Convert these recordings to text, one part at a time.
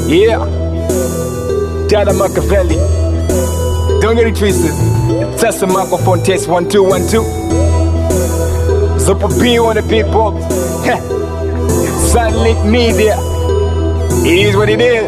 Yeah, Dada Machiavelli. Don't get it twisted. Test the microphone, test 1 2 1 2. Super B on the people. Sunlit Media. It is what it is.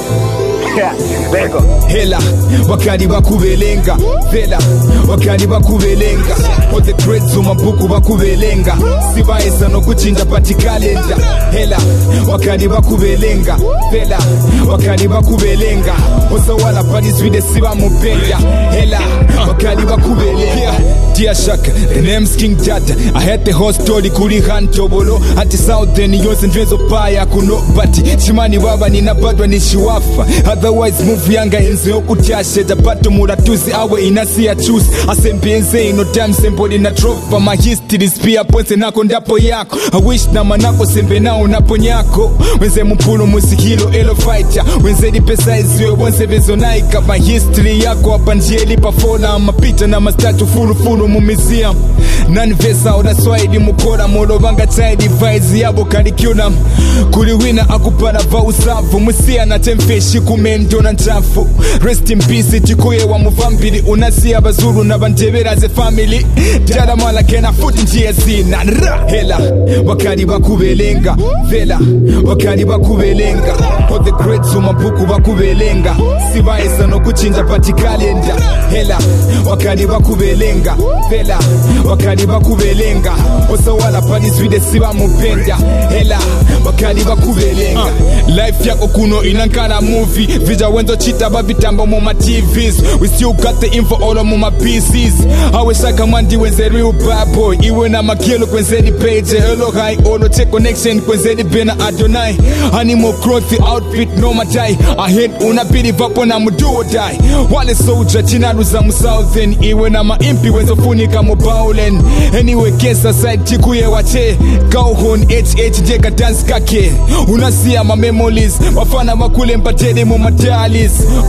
There you go. Hela, wakadi bakubelenga. Vela, wakadi bakubelenga. For the dreads mabuku bakubelenga. Sibaesa no kuchinja pati kalenda. Hela, wakadi bakubelenga. Vela, wakadi bakubelenga. Osa wala padis with the siba mupenda. Hela, wakadi bakubelenga. Dear Shaka, the name's King Tata. I had the whole story kuri hantobolo. Ati Southern yose ndwezo paya kuno bati. Chimani baba ninapatwa nishiwafa. Otherwise move yanga enzi okutyashe japato muratuzi awe inasi ya choose. Asembienze ino time sempo ina tropa. My history spear ponse nako ndapo yako. I wish na manako sembe nao napo nyako. Wenze mpulu musikilo elo fighter. Wenze di pesa izwe wenze bezo naika. My history yako wapanjieli pafola. Mapita na mastatu fulu mu museum. None vesa oda swaidi mukora molo banga child device yabo curriculum. Kuri wina akupara va usavu. Musia na temfeshi kumendo na nchafu. Rest in peace chikuye wa muvambili. Unasi abazuru na bantebera as a family. Dada mala kena foot njia zina. Hela, wakadi bakubelenga. Vela, wakadi bakubelenga. For the greats mabuku bakubelenga. Sibaesa no kuchinja pati kalenda. Hela, wakadi bakubelenga. Vela, wakadi bakubelenga. Osa wala padis with the siba mupenda. Hela, wakadi bakubelenga. Life yako kuno inankana movie. Vija wenzo chita babitambo muma TVs. We still got the info all on muma PCs. Awe shaka mandi wenze real bad boy. Iwe na makilo kwenze di page. Hello high, olo check connection kwenze di bena Adonai. Animal cloth outfit no matai. I hate unabidi vapo na mudu or die. Wale soldier china ruza mu southern. Iwe na maimpi wenzo funika mu baulen. Anyway kesa side chikuye wache. Kauhon HH jeka dance kake. Unasia ma memories. Wafana makule mpatede mu matalis.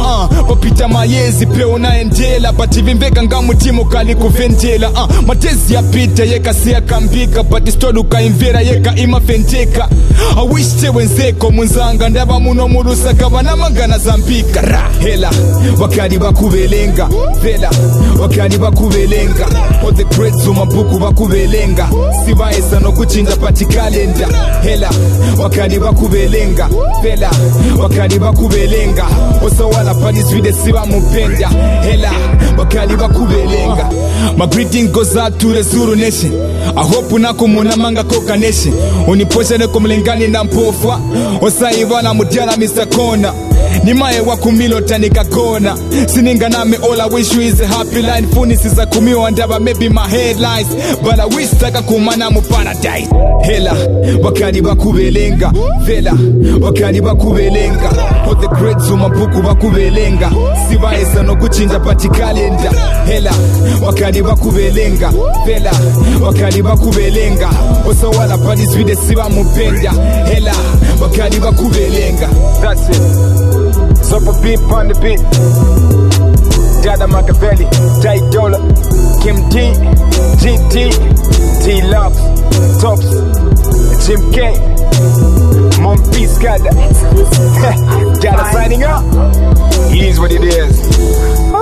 Papita mayezi peo na endela. Pati vimbeka ngamu timo kali kuventela. Matezi ya pita yeka siya kambika. Pati stodu ka invera yeka ima fenteka. I wish te wenzeko munzanga. Ndaba muno murusa kabana mangana zambika. Hela, wakadi bakubelenga. Vela, wakadi bakubelenga. For the greats mabuku bakubelenga. Sibaesa no kuchinja pati kalenda. Hela, wakadi bakubelenga. Vela, wakadi bakubelenga. Osa wala padis with the siba mupenda. Hela, wakadi bakubelenga. My greeting goes out to the Zulu nation. I hope unako muna manga koka nation. Uniposha neko mlengani na mpofwa. Osa ivana mutiana Mr. Kona. Nimae wakumilo tanika kona. Sininga name all I wish you is a happy line. Funi sisa kumiwa ndaba maybe my headlines. But I wish taka kumana mu paradise. Hela, wakadi bakubelenga. Vela, wakadi bakubelenga. For the greats mabuku bakubelenga. Sibaesa no kuchinja pati kalenda. Hela, wakadi bakubelenga. Vela, wakadi bakubelenga. Osa wala padis with the siba mupenda. Hela, wakadi bakubelenga. That's it. Super beat on the beat. Dada Machiavelli, Ty Dolla, Kim D, GT, T-Lux, Tops, Jim K, Mom Peace Gada. Dada signing up. It is what it is.